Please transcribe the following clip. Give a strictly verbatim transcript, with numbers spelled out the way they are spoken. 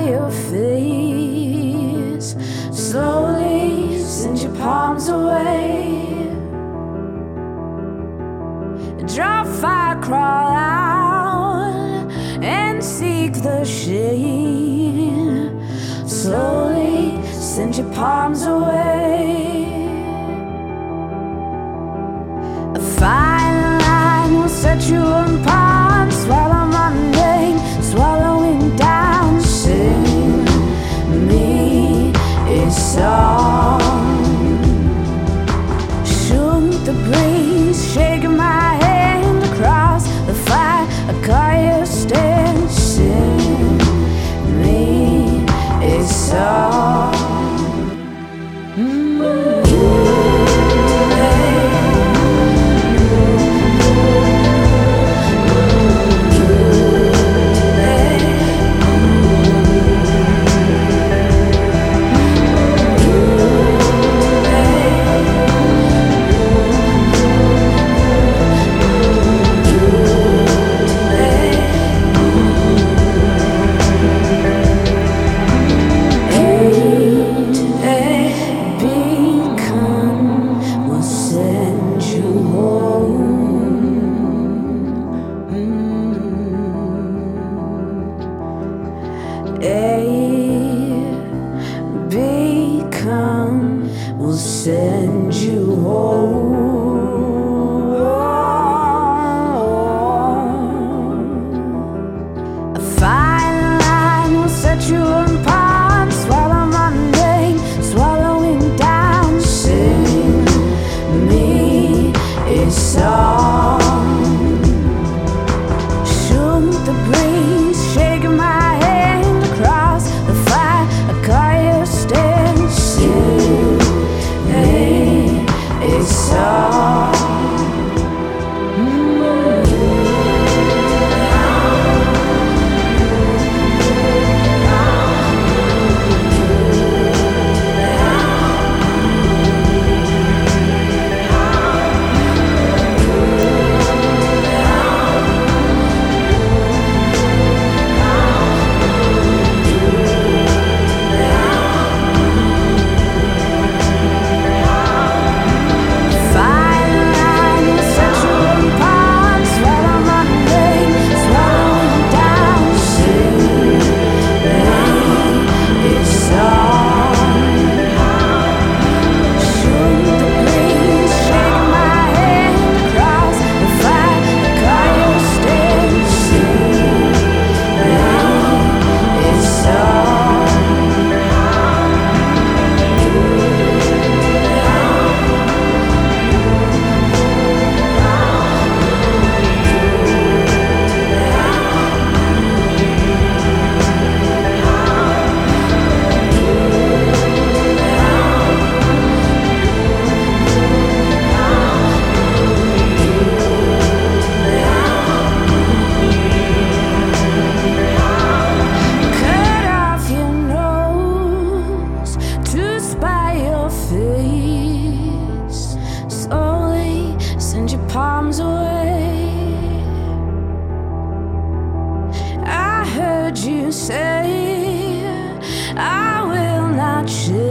your face. Slowly send your palms away. Draw fire, crawl out and seek the shade. Slowly send your palms away. A fine line will set you apart. Swallow my name, swallowing down. Sing me a song. Shoot the breeze, shaking my hand across the fire. I call you stand. Sing me a song. Mm-hmm. Become will send you home. A fine line will set you apart. Swallow my name, swallowing down. Sing me a song. Shoot the breeze, shaking my hand across the fire. I call you stand. Sing me a song. Palms away. I heard you say I will not change.